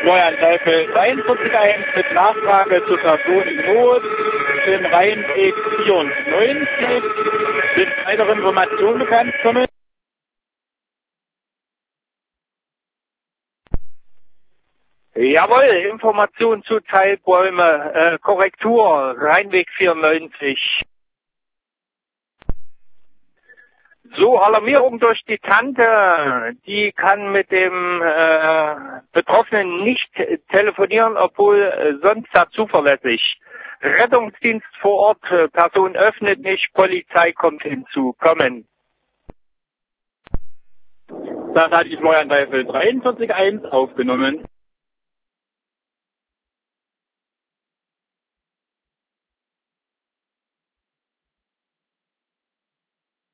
Steuernteufel 43.1 mit Nachfrage zur Person in Not im Rheinweg 94. Sind weitere Informationen bekannt kommen? Jawohl, Information zu Teilbäume, Korrektur, Rheinweg 94. So, Alarmierung durch die Tante, die kann mit dem Betroffenen nicht telefonieren, obwohl sonst da zuverlässig. Rettungsdienst vor Ort, Person öffnet nicht, Polizei kommt hinzu. Kommen. Das hatte ich Steuernteufel 43.1 aufgenommen.